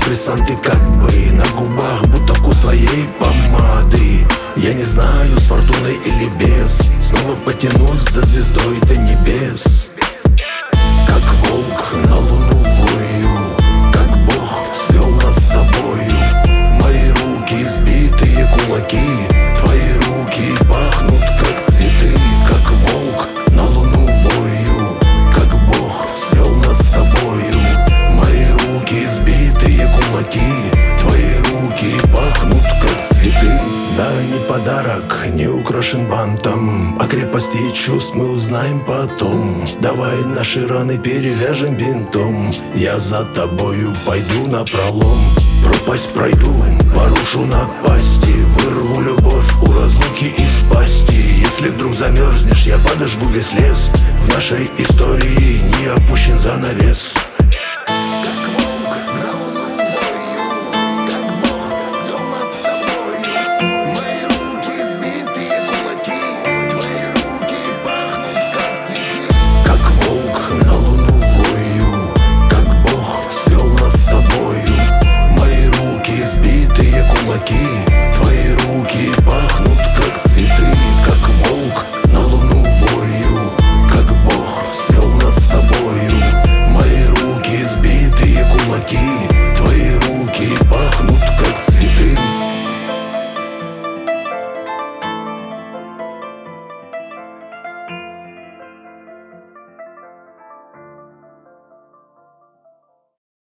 антидепрессанты как бы на губах, будто вкус твоей помады. Я не знаю, с фортуной или без, снова потянусь за звездой до небес. Как волк на луну вою, как Бог свел нас с тобою. Мои руки сбитые кулаки, твои руки пахнут как цветы. Как волк на луну вою, как Бог свел нас с тобою. Мои руки сбитые кулаки, твои руки пахнут как цветы. Да, не подарок, не украшен бантом, о крепости чувств мы узнаем потом. Давай наши раны перевяжем бинтом, я за тобою пойду напролом. Пропасть пройду, порушу напасти, вырву любовь у разлуки из пасти. Если вдруг замерзнешь, я подожгу весь лес, в нашей истории не опущен занавес.